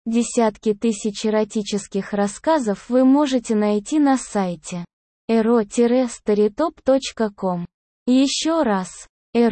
Десятки тысяч эротических рассказов вы можете найти на сайте ero-storytop.com. Еще раз,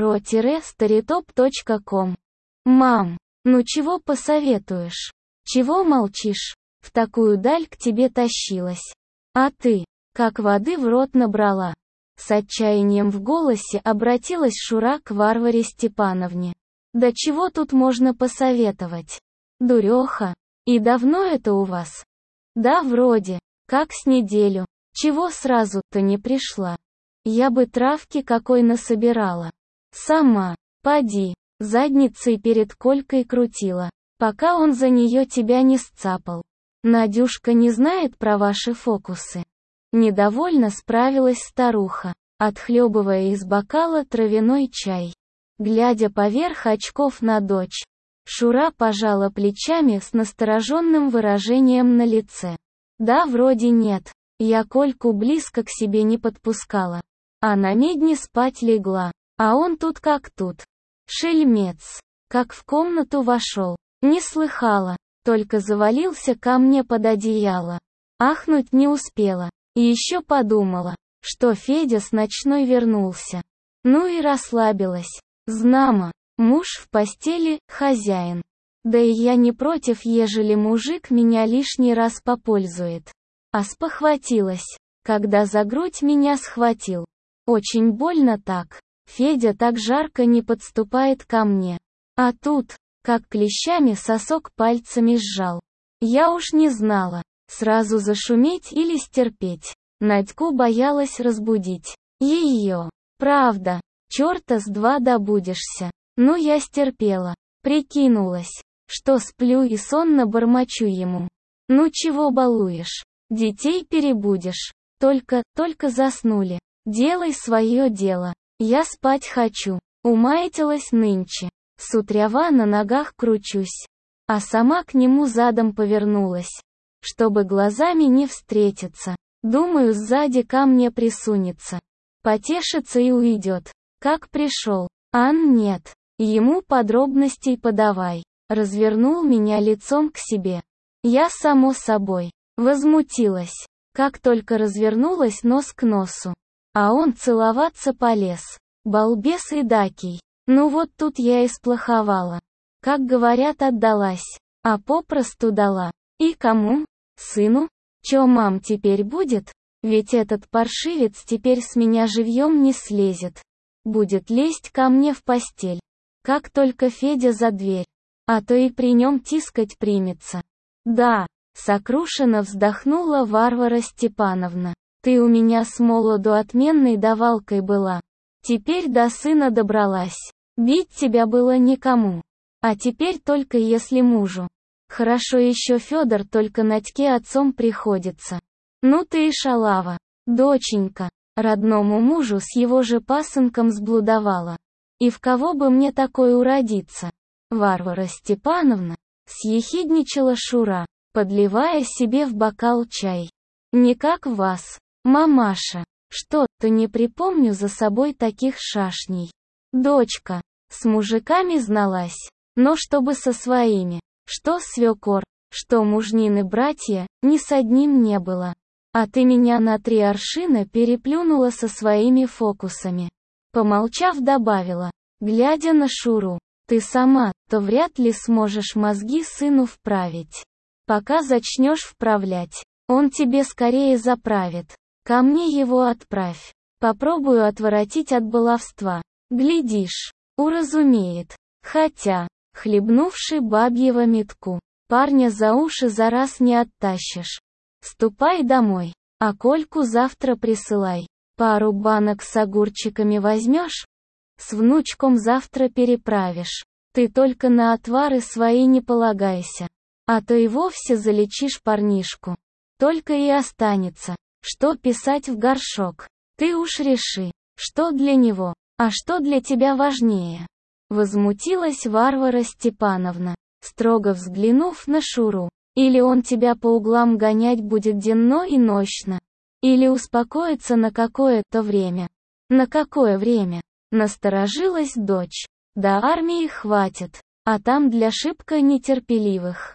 ero-storytop.com. Мам, ну чего посоветуешь? Чего молчишь? В такую даль к тебе тащилась. А ты, как воды в рот набрала. С отчаянием в голосе обратилась Шура к Варваре Степановне. Да чего тут можно посоветовать? Дуреха. И давно это у вас? Да вроде, как с неделю. Чего сразу-то не пришла? Я бы травки какой насобирала. Сама, поди, задницей перед Колькой крутила, пока он за нее тебя не сцапал. Надюшка не знает про ваши фокусы. Недовольно справилась старуха, отхлебывая из бокала травяной чай. Глядя поверх очков на дочь, Шура пожала плечами с настороженным выражением на лице. Да вроде нет, я Кольку близко к себе не подпускала. А на медне спать легла, а он тут как тут. Шельмец, как в комнату вошел, не слыхала, только завалился ко мне под одеяло. Ахнуть не успела, и еще подумала, что Федя с ночной вернулся. Ну и расслабилась. Знамо, муж в постели, хозяин. Да и я не против, ежели мужик меня лишний раз попользует. А спохватилась, когда за грудь меня схватил. Очень больно так. Федя так жарко не подступает ко мне. А тут, как клещами сосок пальцами сжал. Я уж не знала, сразу зашуметь или стерпеть. Надьку боялась разбудить. Ее. Правда, черта с два добудешься. Но я стерпела. Прикинулась, что сплю и сонно бормочу ему. Ну чего балуешь? Детей перебудешь. Только заснули. Делай свое дело. Я спать хочу. Умаятилась нынче. С утрява на ногах кручусь. А сама к нему задом повернулась. Чтобы глазами не встретиться. Думаю, сзади ко мне присунется. Потешится и уйдет. Как пришел. Ан нет. Ему подробностей подавай. Развернул меня лицом к себе. Я само собой. Возмутилась. Как только развернулась нос к носу. А он целоваться полез. Балбес и дакий. Ну вот тут я и сплоховала. Как говорят, отдалась. А попросту дала. И кому? Сыну? Чё, мам, теперь будет? Ведь этот паршивец теперь с меня живьем не слезет. Будет лезть ко мне в постель. Как только Федя за дверь. А то и при нем тискать примется. Да, сокрушенно вздохнула Варвара Степановна. Ты у меня с молоду отменной давалкой была. Теперь до сына добралась. Бить тебя было никому. А теперь только если мужу. Хорошо еще Федор только Надьке отцом приходится. Ну ты и шалава. Доченька, родному мужу с его же пасынком сблудовала. И в кого бы мне такое уродиться? Варвара Степановна, съехидничала Шура, подливая себе в бокал чай. Не как вас, мамаша. Что-то не припомню за собой таких шашней. Дочка, с мужиками зналась, но чтобы со своими. Что свекор, что мужнины братья, ни с одним не было. А ты меня на 3 аршина переплюнула со своими фокусами. Помолчав, добавила, глядя на Шуру, ты сама-то вряд ли сможешь мозги сыну вправить. Пока зачнешь вправлять, он тебе скорее заправит. Ко мне его отправь. Попробую отворотить от баловства. Глядишь, уразумеет. Хотя, хлебнувши бабьего метку, парня за уши за раз не оттащишь. Ступай домой, а Кольку завтра присылай. Пару банок с огурчиками возьмешь? С внучком завтра переправишь. Ты только на отвары свои не полагайся. А то и вовсе залечишь парнишку. Только и останется, что писать в горшок. Ты уж реши, что для него, а что для тебя важнее. Возмутилась Варвара Степановна, строго взглянув на Шуру. Или он тебя по углам гонять будет денно и нощно. Или успокоится на какое-то время. На какое время? Насторожилась дочь. До армии хватит, а там для шибко нетерпеливых.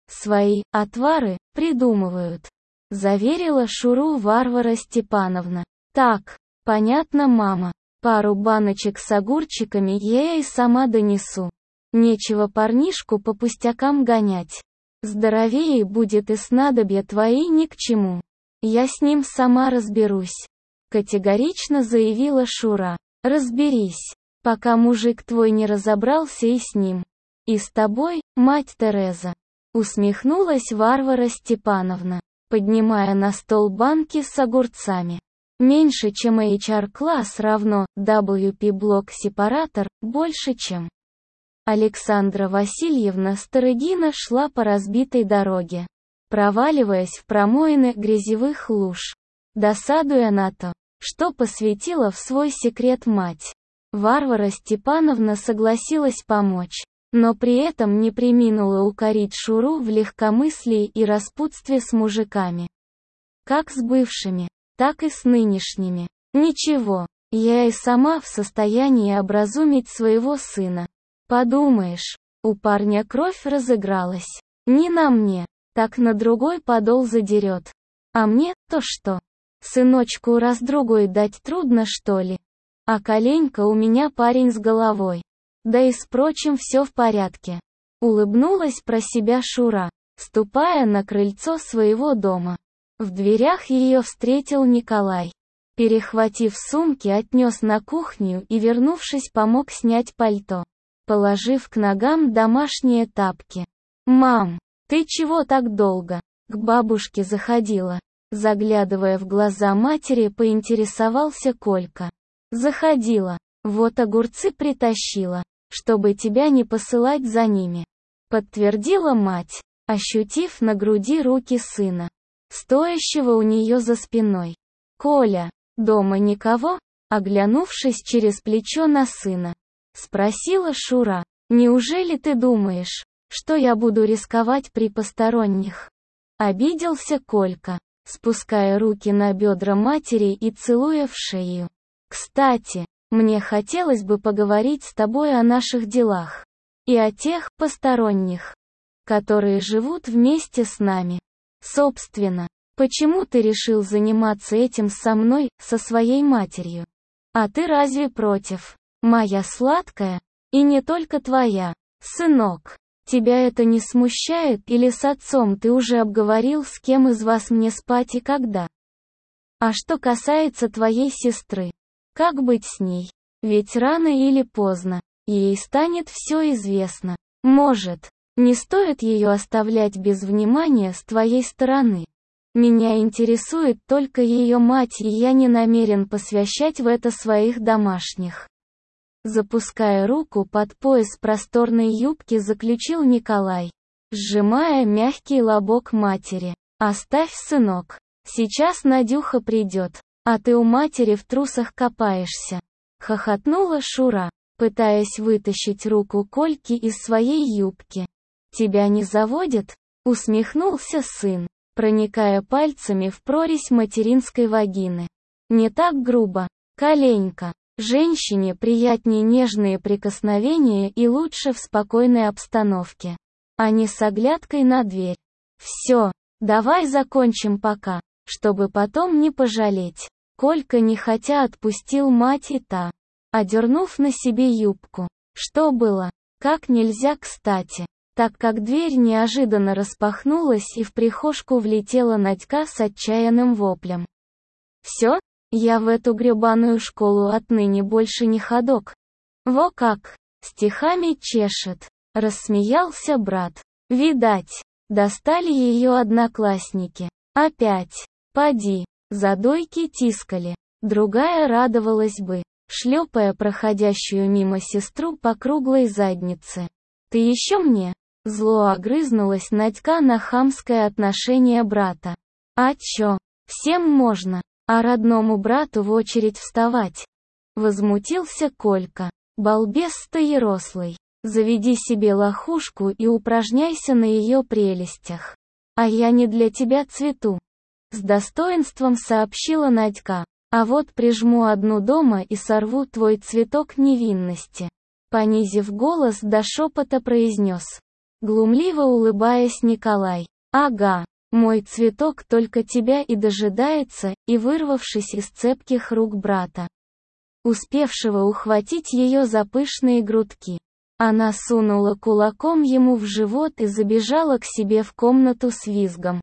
Свои отвары придумывают. Заверила Шуру Варвара Степановна. Так, понятно, мама. Пару баночек с огурчиками я и сама донесу. Нечего парнишку по пустякам гонять. Здоровее будет и снадобья твои ни к чему. Я с ним сама разберусь. Категорично заявила Шура. Разберись, пока мужик твой не разобрался и с ним. И с тобой, мать Тереза. Усмехнулась Варвара Степановна, поднимая на стол банки с огурцами. Меньше чем HR-класс равно WP-блок-сепаратор, больше чем. Александра Васильевна Старыгина шла по разбитой дороге, проваливаясь в промоины грязевых луж, досадуя на то, что посвятила в свой секрет мать. Варвара Степановна согласилась помочь, но при этом не преминула укорить Шуру в легкомыслии и распутстве с мужиками. Как с бывшими, так и с нынешними. Ничего, я и сама в состоянии образумить своего сына. Подумаешь, у парня кровь разыгралась. Не на мне, так на другой подол задерет. А мне, то что? Сыночку раз-другой дать трудно, что ли? А коленька у меня парень с головой. Да и с прочим все в порядке. Улыбнулась про себя Шура, ступая на крыльцо своего дома. В дверях ее встретил Николай. Перехватив сумки, отнес на кухню и, вернувшись, помог снять пальто, положив к ногам домашние тапки. «Мам, ты чего так долго?» К бабушке заходила. Заглядывая в глаза матери, поинтересовался Колька. «Заходила. Вот огурцы притащила, чтобы тебя не посылать за ними», подтвердила мать, ощутив на груди руки сына, стоящего у нее за спиной. «Коля, дома никого?» Оглянувшись через плечо на сына, спросила Шура. «Неужели ты думаешь, что я буду рисковать при посторонних?» Обиделся Колька, спуская руки на бедра матери и целуя в шею. «Кстати, мне хотелось бы поговорить с тобой о наших делах. И о тех посторонних, которые живут вместе с нами. Собственно, почему ты решил заниматься этим со мной, со своей матерью? А ты разве против? Моя сладкая? И не только твоя, сынок. Тебя это не смущает, или с отцом ты уже обговорил, с кем из вас мне спать и когда? А что касается твоей сестры, как быть с ней? Ведь рано или поздно ей станет все известно. Может, не стоит ее оставлять без внимания с твоей стороны. Меня интересует только ее мать, и я не намерен посвящать в это своих домашних». Запуская руку под пояс просторной юбки, заключил Николай, сжимая мягкий лобок матери. «Оставь, сынок. Сейчас Надюха придет, а ты у матери в трусах копаешься», хохотнула Шура, пытаясь вытащить руку Кольки из своей юбки. «Тебя не заводит?» Усмехнулся сын, проникая пальцами в прорезь материнской вагины. «Не так грубо, коленька. Женщине приятнее нежные прикосновения и лучше в спокойной обстановке, а не с оглядкой на дверь. Все, давай закончим пока, чтобы потом не пожалеть». Колька нехотя отпустил мать, и та, одернув на себе юбку, что было как нельзя кстати, так как дверь неожиданно распахнулась и в прихожку влетела Надька с отчаянным воплем. «Все? Я в эту гребаную школу отныне больше не ходок. Во как, стихами чешет», рассмеялся брат. «Видать, достали ее одноклассники. Опять, поди, за дойки тискали». Другая радовалась бы, шлепая проходящую мимо сестру по круглой заднице. «Ты еще мне?» Зло огрызнулась Надька на хамское отношение брата. «А чё, всем можно, а родному брату в очередь вставать?» Возмутился Колька. «Балбес стоерослый, заведи себе лохушку и упражняйся на ее прелестях. А я не для тебя цвету», с достоинством сообщила Надька. «А вот прижму одну дома и сорву твой цветок невинности», понизив голос до шепота произнес глумливо улыбаясь Николай. «Ага, мой цветок только тебя и дожидается», и вырвавшись из цепких рук брата, успевшего ухватить ее за пышные грудки, она сунула кулаком ему в живот и забежала к себе в комнату с визгом.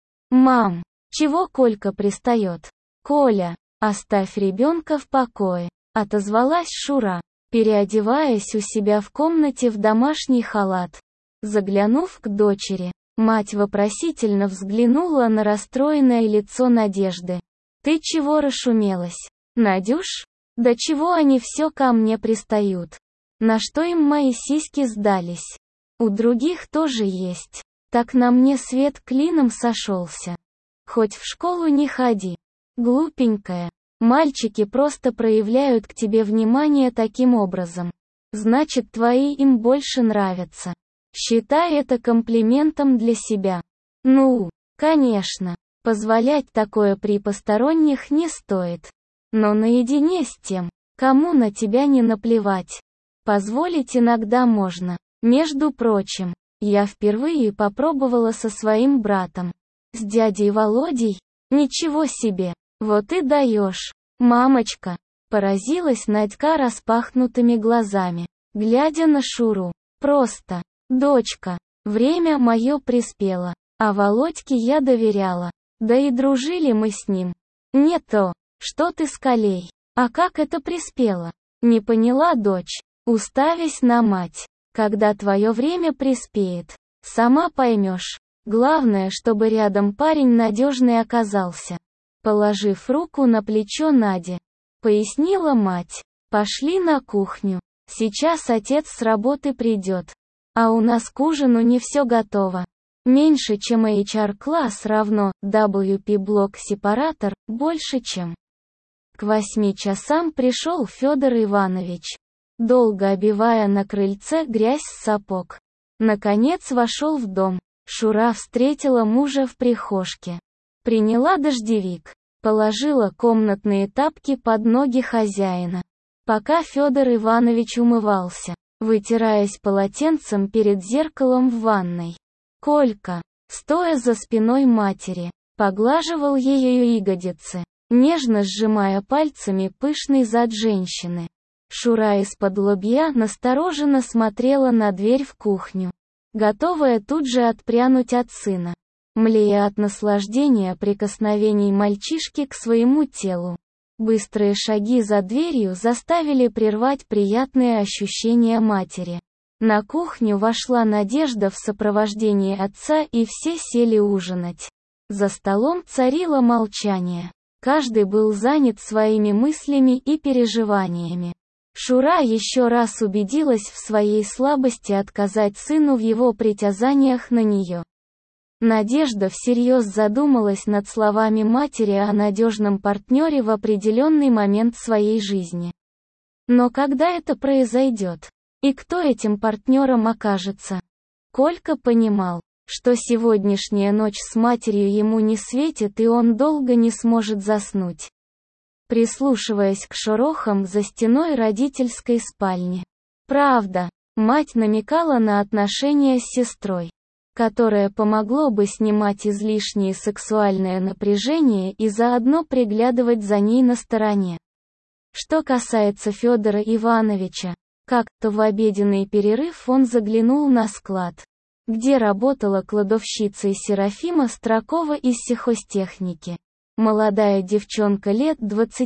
«Мам, чего Колька пристает?» «Коля, оставь ребенка в покое», — отозвалась Шура, переодеваясь у себя в комнате в домашний халат. Заглянув к дочери, мать вопросительно взглянула на расстроенное лицо Надежды. «Ты чего расшумелась, Надюш? Да чего они все ко мне пристают? На что им мои сиськи сдались? У других тоже есть. Так на мне свет клином сошелся. Хоть в школу не ходи. Глупенькая. Мальчики просто проявляют к тебе внимание таким образом. Значит, твои им больше нравятся. Считай это комплиментом для себя». «Ну, конечно, позволять такое при посторонних не стоит. Но наедине с тем, кому на тебя не наплевать, позволить иногда можно. Между прочим, я впервые попробовала со своим братом. С дядей Володей? Ничего себе, вот и даешь. Мамочка!» Поразилась Надька распахнутыми глазами, глядя на Шуру. «Просто, дочка, время мое приспело, а Володьке я доверяла. Да и дружили мы с ним. Не то, что ты с Колей. А как это приспело?» Не поняла дочь, уставясь на мать. «Когда твое время приспеет, сама поймешь. Главное, чтобы рядом парень надежный оказался». Положив руку на плечо Наде, пояснила мать. «Пошли на кухню. Сейчас отец с работы придет. А у нас к ужину не все готово. Меньше, чем HR-класс равно WP-блок сепаратор, больше, чем». К 8 часам пришел Федор Иванович, долго обивая на крыльце грязь с сапог. Наконец вошел в дом. Шура встретила мужа в прихожке. Приняла дождевик, положила комнатные тапки под ноги хозяина. Пока Федор Иванович умывался, вытираясь полотенцем перед зеркалом в ванной, Колька, стоя за спиной матери, поглаживал ее ягодицы, нежно сжимая пальцами пышный зад женщины. Шура из-под-лобья настороженно смотрела на дверь в кухню, готовая тут же отпрянуть от сына, млея от наслаждения прикосновений мальчишки к своему телу. Быстрые шаги за дверью заставили прервать приятные ощущения матери. На кухню вошла Надежда в сопровождении отца, и все сели ужинать. За столом царило молчание. Каждый был занят своими мыслями и переживаниями. Шура еще раз убедилась в своей слабости отказать сыну в его притязаниях на нее. Надежда всерьез задумалась над словами матери о надежном партнере в определенный момент своей жизни. Но когда это произойдет? И кто этим партнером окажется? Колька понимал, что сегодняшняя ночь с матерью ему не светит, и он долго не сможет заснуть, прислушиваясь к шорохам за стеной родительской спальни. Правда, мать намекала на отношения с сестрой, которое помогло бы снимать излишнее сексуальное напряжение и заодно приглядывать за ней на стороне. Что касается Федора Ивановича, как-то в обеденный перерыв он заглянул на склад, где работала кладовщицей Серафима Строкова из сельхозтехники. Молодая девчонка лет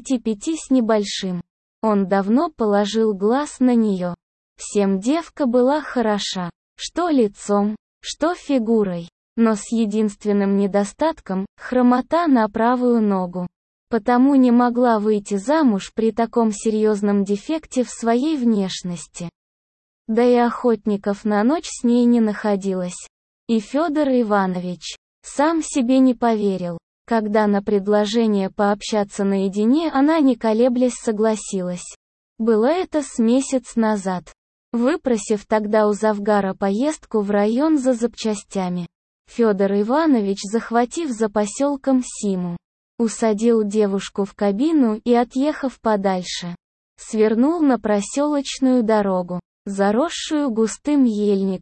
25 с небольшим. Он давно положил глаз на нее. Всем девка была хороша, что лицом, что фигурой, но с единственным недостатком – хромота на правую ногу. Потому не могла выйти замуж при таком серьезном дефекте в своей внешности. Да и охотников на ночь с ней не находилось. И Федор Иванович сам себе не поверил, когда на предложение пообщаться наедине она, не колеблясь, согласилась. Было это с месяц назад, выпросив тогда у Завгара поездку в район за запчастями. Федор Иванович, захватив за поселком Симу, усадил девушку в кабину и, отъехав подальше, свернул на проселочную дорогу, заросшую густым ельником.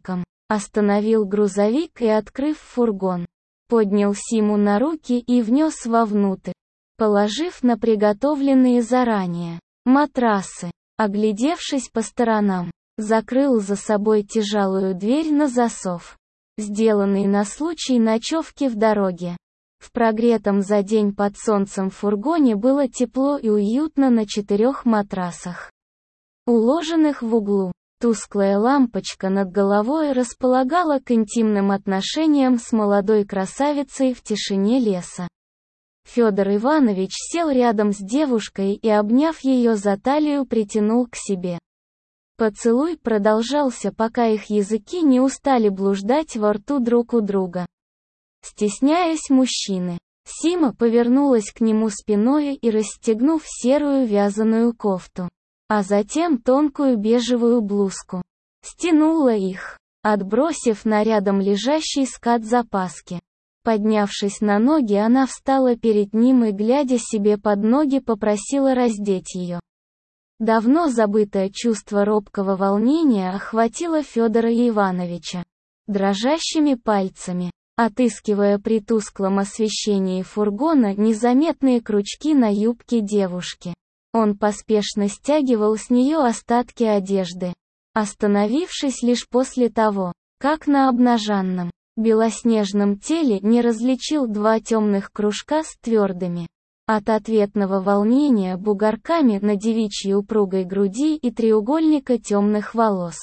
Остановил грузовик и, открыв фургон, поднял Симу на руки и внес вовнутрь, положив на приготовленные заранее матрасы. Оглядевшись по сторонам, закрыл за собой тяжелую дверь на засов, сделанный на случай ночевки в дороге. В прогретом за день под солнцем фургоне было тепло и уютно на 4 матрасах, уложенных в углу. Тусклая лампочка над головой располагала к интимным отношениям с молодой красавицей в тишине леса. Федор Иванович сел рядом с девушкой и, обняв ее за талию, притянул к себе. Поцелуй продолжался, пока их языки не устали блуждать во рту друг у друга. Стесняясь мужчины, Сима повернулась к нему спиной и, расстегнув серую вязаную кофту, а затем тонкую бежевую блузку, стянула их, отбросив на рядом лежащий скат запаски. Поднявшись на ноги, она встала перед ним и, глядя себе под ноги, попросила раздеть ее. Давно забытое чувство робкого волнения охватило Федора Ивановича. Дрожащими пальцами, отыскивая при тусклом освещении фургона незаметные крючки на юбке девушки, он поспешно стягивал с нее остатки одежды, остановившись лишь после того, как на обнаженном, белоснежном теле не различил 2 темных кружка с твердыми, от ответного волнения, бугорками на девичьей упругой груди и треугольника темных волос,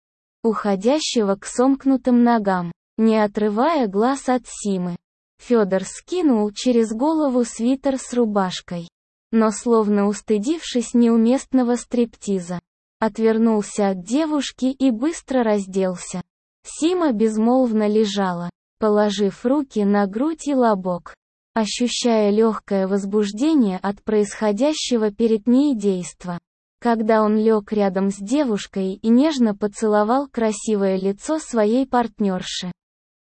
уходящего к сомкнутым ногам. Не отрывая глаз от Симы, Федор скинул через голову свитер с рубашкой, но, словно устыдившись неуместного стриптиза, отвернулся от девушки и быстро разделся. Сима безмолвно лежала, положив руки на грудь и лобок, ощущая легкое возбуждение от происходящего перед ней действа. Когда он лег рядом с девушкой и нежно поцеловал красивое лицо своей партнерши,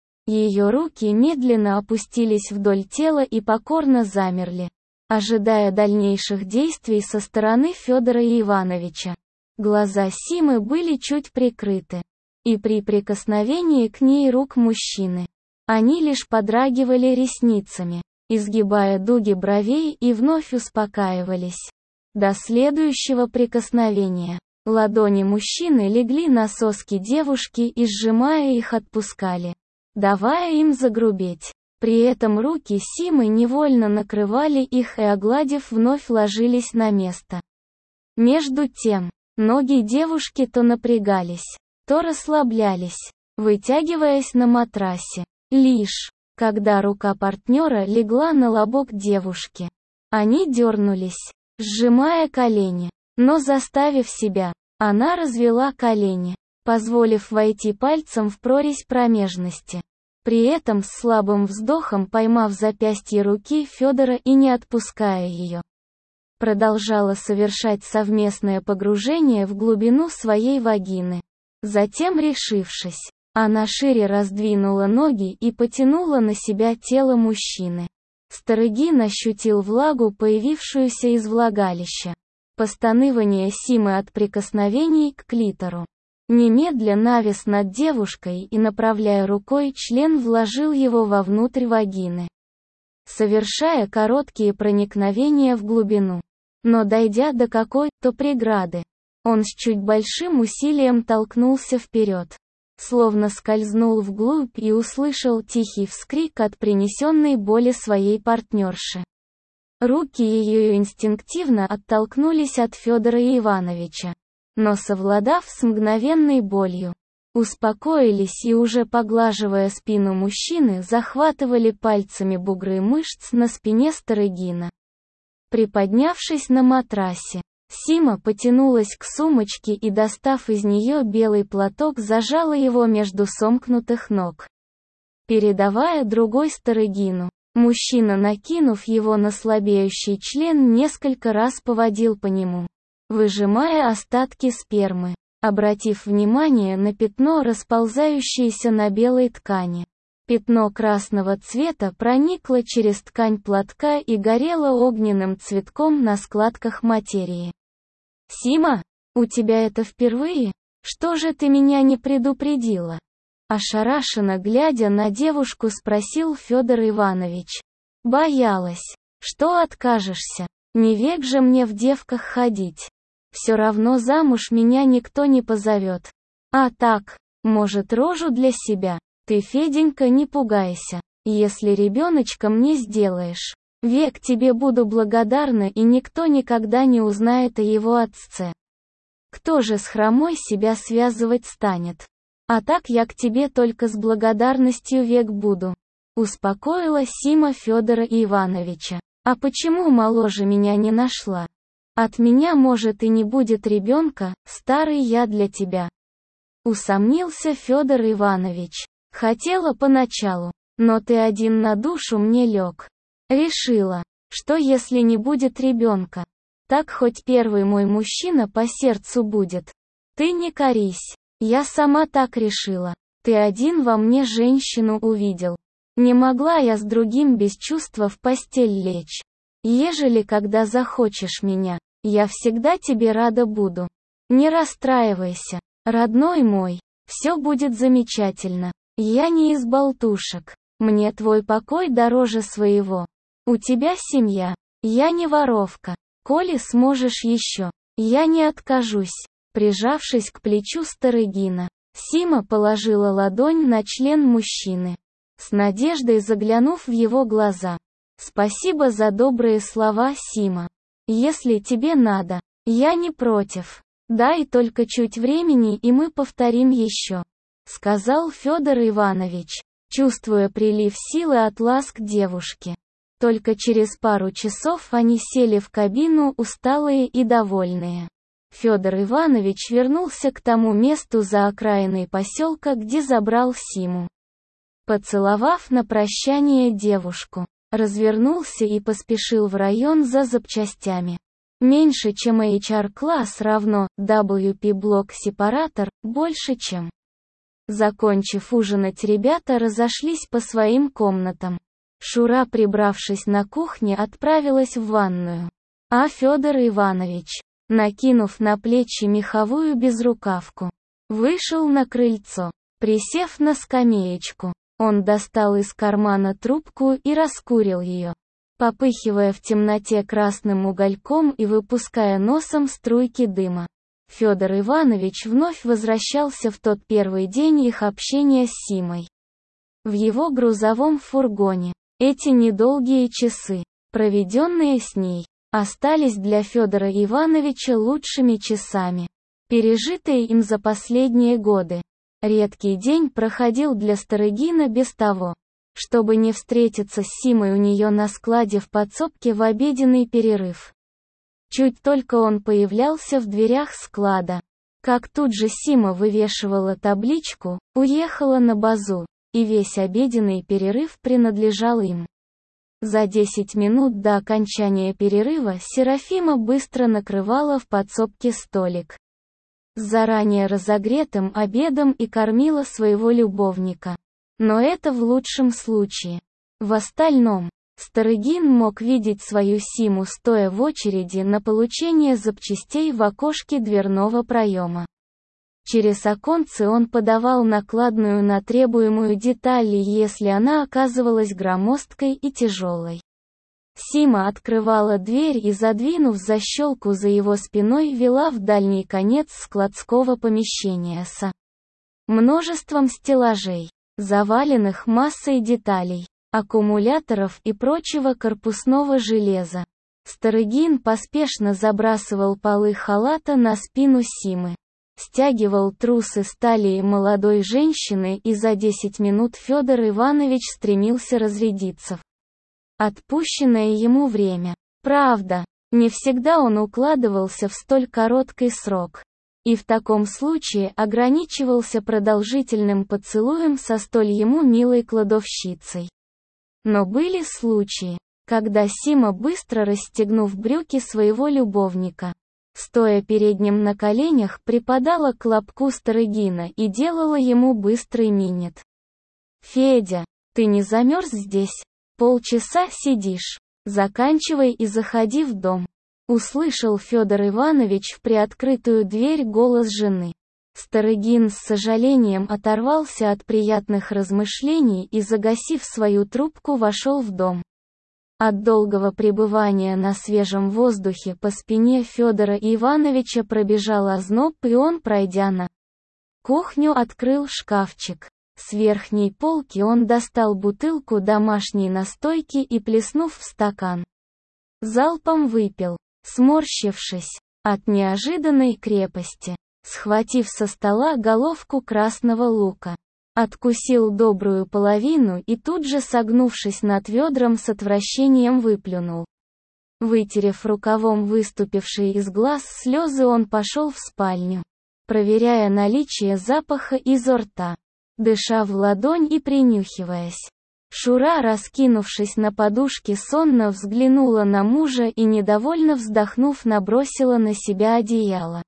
ее руки медленно опустились вдоль тела и покорно замерли, ожидая дальнейших действий со стороны Федора Ивановича. Глаза Симы были чуть прикрыты, и при прикосновении к ней рук мужчины, они лишь подрагивали ресницами, изгибая дуги бровей, и вновь успокаивались. До следующего прикосновения ладони мужчины легли на соски девушки и, сжимая их, отпускали, давая им загрубеть. При этом руки Симы невольно накрывали их и, огладив, вновь ложились на место. Между тем, ноги девушки то напрягались, то расслаблялись, вытягиваясь на матрасе. Лишь когда рука партнера легла на лобок девушки, они дернулись, сжимая колени, но, заставив себя, она развела колени, позволив войти пальцем в прорезь промежности. При этом с слабым вздохом, поймав запястье руки Федора и не отпуская ее, продолжала совершать совместное погружение в глубину своей вагины. Затем, решившись, она шире раздвинула ноги и потянула на себя тело мужчины. Старыгин ощутил влагу, появившуюся из влагалища. Постанование Симы от прикосновений к клитору. Немедля навис над девушкой и, направляя рукой член, вложил его вовнутрь вагины, совершая короткие проникновения в глубину. Но, дойдя до какой-то преграды, он с чуть большим усилием толкнулся вперед, словно скользнул вглубь, и услышал тихий вскрик от принесенной боли своей партнерши. Руки ее инстинктивно оттолкнулись от Федора Ивановича, но, совладав с мгновенной болью, успокоились и, уже поглаживая спину мужчины, захватывали пальцами бугры мышц на спине Старыгина. Приподнявшись на матрасе, Сима потянулась к сумочке и, достав из нее белый платок, зажала его между сомкнутых ног, передавая другой Старыгину. Мужчина, накинув его на слабеющий член, несколько раз поводил по нему, выжимая остатки спермы, обратив внимание на пятно, расползающееся на белой ткани. Пятно красного цвета проникло через ткань платка и горело огненным цветком на складках материи. «Сима, у тебя это впервые? Что же ты меня не предупредила?» Ошарашенно глядя на девушку, спросил Федор Иванович. Боялась, что откажешься. Не век же мне в девках ходить. Все равно замуж меня никто не позовет. А так, может, рожу для себя. Ты, Феденька, не пугайся. Если ребеночка мне сделаешь, век тебе буду благодарна, и никто никогда не узнает о его отце. Кто же с хромой себя связывать станет? А так я к тебе только с благодарностью век буду. Успокоила Сима Федора Ивановича. А почему моложе меня не нашла? От меня, может, и не будет ребенка, старый я для тебя. Усомнился Федор Иванович. Хотела поначалу, но ты один на душу мне лег. Решила, что если не будет ребенка, так хоть первый мой мужчина по сердцу будет. Ты не корись, я сама так решила. Ты один во мне женщину увидел. Не могла я с другим без чувства в постель лечь. Ежели когда захочешь меня, я всегда тебе рада буду. Не расстраивайся, родной мой, все будет замечательно. Я не из болтушек. Мне твой покой дороже своего. У тебя семья. Я не воровка. Коли сможешь еще, я не откажусь. Прижавшись к плечу Старыгина, Сима положила ладонь на член мужчины, с надеждой заглянув в его глаза. Спасибо за добрые слова, Сима. Если тебе надо, я не против. Дай только чуть времени, и мы повторим еще, сказал Федор Иванович, чувствуя прилив силы от ласк девушки. Только через пару часов они сели в кабину, усталые и довольные. Федор Иванович вернулся к тому месту за окраиной поселка, где забрал Симу. Поцеловав на прощание девушку, развернулся и поспешил в район за запчастями. Меньше чем HR-класс равно WP-блок-сепаратор, больше чем. Закончив ужинать, ребята разошлись по своим комнатам. Шура, прибравшись на кухне, отправилась в ванную. А Федор Иванович, накинув на плечи меховую безрукавку, вышел на крыльцо. Присев на скамеечку, он достал из кармана трубку и раскурил ее, попыхивая в темноте красным угольком и выпуская носом струйки дыма. Федор Иванович вновь возвращался в тот первый день их общения с Симой. В его грузовом фургоне. Эти недолгие часы, проведенные с ней, остались для Федора Ивановича лучшими часами, пережитые им за последние годы. Редкий день проходил для Старыгина без того, чтобы не встретиться с Симой у нее на складе в подсобке в обеденный перерыв. Чуть только он появлялся в дверях склада, как тут же Сима вывешивала табличку «Уехала на базу», и весь обеденный перерыв принадлежал им. За 10 минут до окончания перерыва Серафима быстро накрывала в подсобке столик с заранее разогретым обедом и кормила своего любовника. Но это в лучшем случае. В остальном, Старыгин мог видеть свою Симу, стоя в очереди на получение запчастей в окошке дверного проема. Через оконце он подавал накладную на требуемую деталь, если она оказывалась громоздкой и тяжелой. Сима открывала дверь и, задвинув защелку за его спиной, вела в дальний конец складского помещения с множеством стеллажей, заваленных массой деталей, аккумуляторов и прочего корпусного железа. Старыгин поспешно забрасывал полы халата на спину Симы, стягивал трусы с талии молодой женщины, и за 10 минут Федор Иванович стремился разрядиться в отпущенное ему время. Правда, не всегда он укладывался в столь короткий срок, и в таком случае ограничивался продолжительным поцелуем со столь ему милой кладовщицей. Но были случаи, когда Сима, быстро расстегнув брюки своего любовника, стоя перед ним на коленях, припадала к лобку Старыгина и делала ему быстрый минет. «Федя, ты не замерз здесь? Полчаса сидишь. Заканчивай и заходи в дом», — услышал Федор Иванович в приоткрытую дверь голос жены. Старыгин с сожалением оторвался от приятных размышлений и, загасив свою трубку, вошел в дом. От долгого пребывания на свежем воздухе по спине Федора Ивановича пробежал озноб, и он, пройдя на кухню, открыл шкафчик. С верхней полки он достал бутылку домашней настойки и, плеснув в стакан, залпом выпил, сморщившись от неожиданной крепости. Схватив со стола головку красного лука, откусил добрую половину и тут же, согнувшись над ведром, с отвращением выплюнул. Вытерев рукавом выступившие из глаз слезы, он пошел в спальню, проверяя наличие запаха изо рта, дыша в ладонь и принюхиваясь. Шура, раскинувшись на подушке, сонно взглянула на мужа и, недовольно вздохнув, набросила на себя одеяло.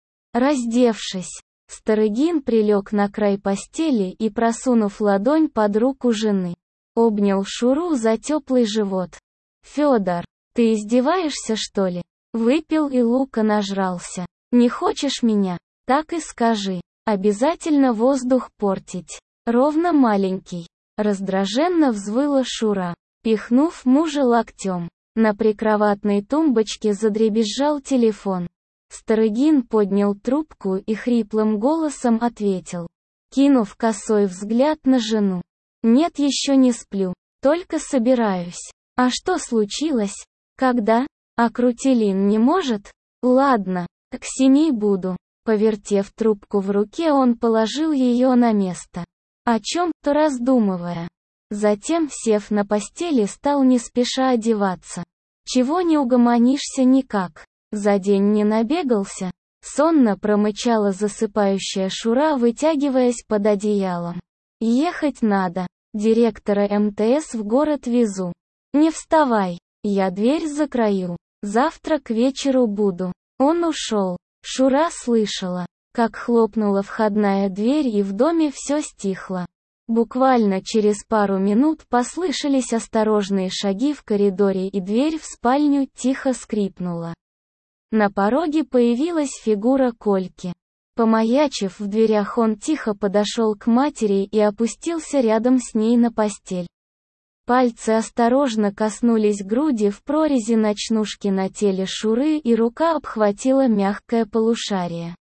Раздевшись, Старыгин прилег на край постели и, просунув ладонь под руку жены, обнял Шуру за теплый живот. «Федор, ты издеваешься, что ли? Выпил и лука нажрался. Не хочешь меня? Так и скажи. Обязательно воздух портить. Ровно маленький». Раздраженно взвыла Шура, пихнув мужа локтем. На прикроватной тумбочке задребезжал телефон. Старыгин поднял трубку и хриплым голосом ответил, кинув косой взгляд на жену. «Нет, еще не сплю, только собираюсь. А что случилось? Когда? А Крутилин не может? Ладно, к 7 буду». Повертев трубку в руке, он положил ее на место, о чем-то раздумывая. Затем, сев на постели, стал не спеша одеваться. «Чего не угомонишься никак? За день не набегался?» Сонно промычала засыпающая Шура, вытягиваясь под одеялом. «Ехать надо. Директора МТС в город везу. Не вставай, я дверь закрою. Завтра к вечеру буду». Он ушел. Шура слышала, как хлопнула входная дверь, и в доме все стихло. Буквально через пару минут послышались осторожные шаги в коридоре, и дверь в спальню тихо скрипнула. На пороге появилась фигура Кольки. Помаячив в дверях, он тихо подошел к матери и опустился рядом с ней на постель. Пальцы осторожно коснулись груди в прорези ночнушки на теле Шуры, и рука обхватила мягкое полушарие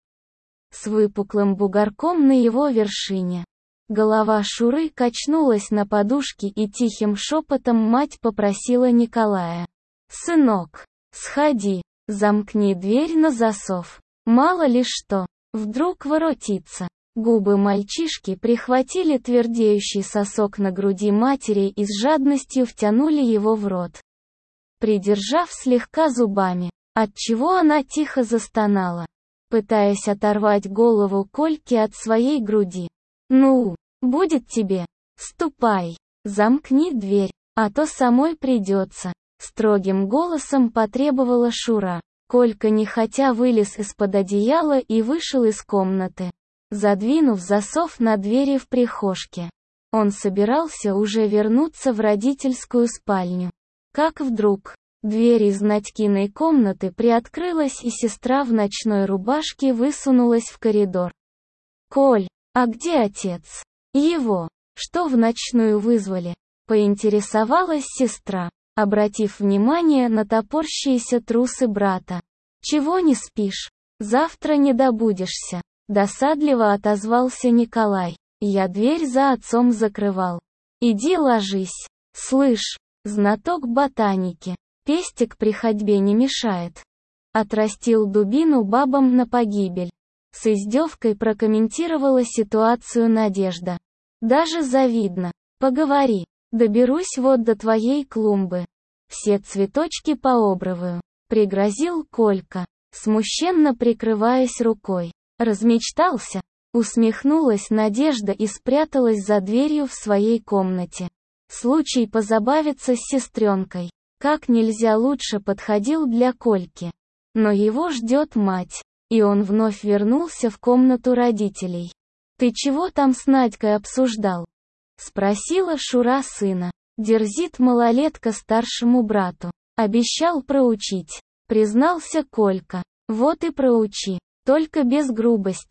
с выпуклым бугорком на его вершине. Голова Шуры качнулась на подушке, и тихим шепотом мать попросила Николая: «Сынок, сходи. Замкни дверь на засов. Мало ли что, вдруг воротится». Губы мальчишки прихватили твердеющий сосок на груди матери и с жадностью втянули его в рот, придержав слегка зубами, отчего она тихо застонала, пытаясь оторвать голову Кольки от своей груди. «Ну, будет тебе. Ступай. Замкни дверь, а то самой придется», — строгим голосом потребовала Шура. Колька нехотя вылез из-под одеяла и вышел из комнаты, задвинув засов на двери в прихожке. Он собирался уже вернуться в родительскую спальню, как вдруг дверь из Надькиной комнаты приоткрылась, и сестра в ночной рубашке высунулась в коридор. «Коль, а где отец? Его, что, в ночную вызвали?» — поинтересовалась сестра, обратив внимание на топорщиеся трусы брата. «Чего не спишь? Завтра не добудешься», — досадливо отозвался Николай. «Я дверь за отцом закрывал. Иди ложись. Слышь, знаток ботаники, пестик при ходьбе не мешает. Отрастил дубину бабам на погибель». С издевкой прокомментировала ситуацию Надежда. «Даже завидно. Поговори. Доберусь вот до твоей клумбы. Все цветочки пообрываю», — пригрозил Колька, смущенно прикрываясь рукой. «Размечтался?» — усмехнулась Надежда и спряталась за дверью в своей комнате. Случай позабавиться с сестренкой как нельзя лучше подходил для Кольки. Но его ждет мать, и он вновь вернулся в комнату родителей. «Ты чего там с Надькой обсуждал?» — спросила Шура сына. «Дерзит малолетка старшему брату. Обещал проучить», — признался Колька. «Вот и проучи, только без грубости.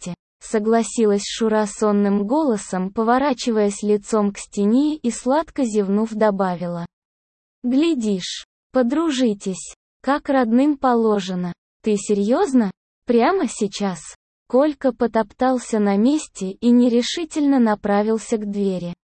согласилась Шура сонным голосом, поворачиваясь лицом к стене и сладко зевнув добавила. Глядишь, подружитесь, как родным положено. Ты серьезно? Прямо сейчас? Колька потоптался на месте и нерешительно направился к двери.